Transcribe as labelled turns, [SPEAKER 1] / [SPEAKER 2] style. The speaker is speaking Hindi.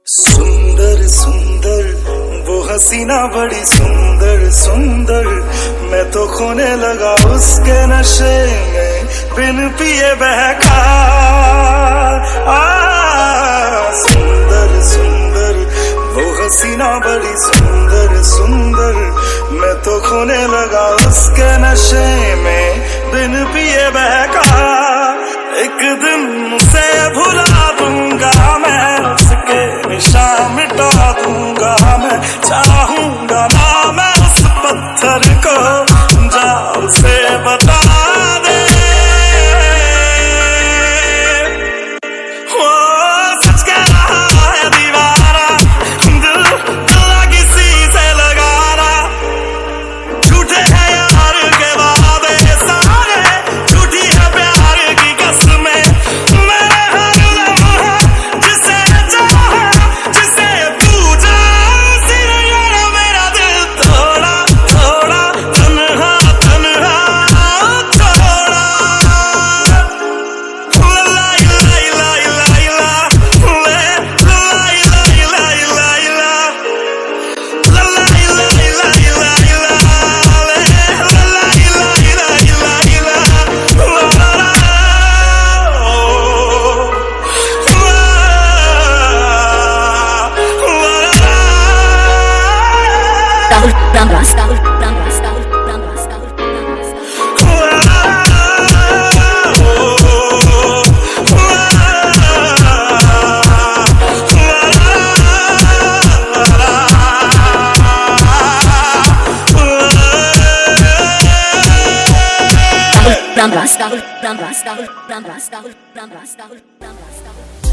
[SPEAKER 1] सुंदर सुंदर वो हसीना बड़ी सुंदर सुंदर, मैं तो खोने लगा उसके नशे में बिन पिए बहका। सुंदर सुंदर वो हसीना बड़ी सुंदर सुंदर, मैं तो खोने लगा उसके नशे में बिन पिए बहका। एक दिन उसे भुला दूंगा मैं, उसके निशान मिटा दूंगा मैं, चाहूंगा ना मैं उस पत्थर को, जा उसे बता दे। वो सच कह रहा है दीवाना, दिल किसी से लगाना, झूठे हैं यार के वादे सारे, झूठी है प्यार की कसमें। मेरे हर लम्हा जिसे चाहा, जिसे पूजा, सिर्फ यार मेरा दिल थोड़ा थोड़ा तन्हा तन्हा थोड़ा। ला इला इला इला इला, ला इला इला इला इला, ला इला इला इला इला, ला इला इला इला इला,
[SPEAKER 2] Rahul Ramras, Rahul Ramras, Rahul Ramras, Rahul Ramras, Rahul Ramras, Rahul Ramras, Rahul Ramras, Rahul Ramras, Rahul Ramras, Rahul.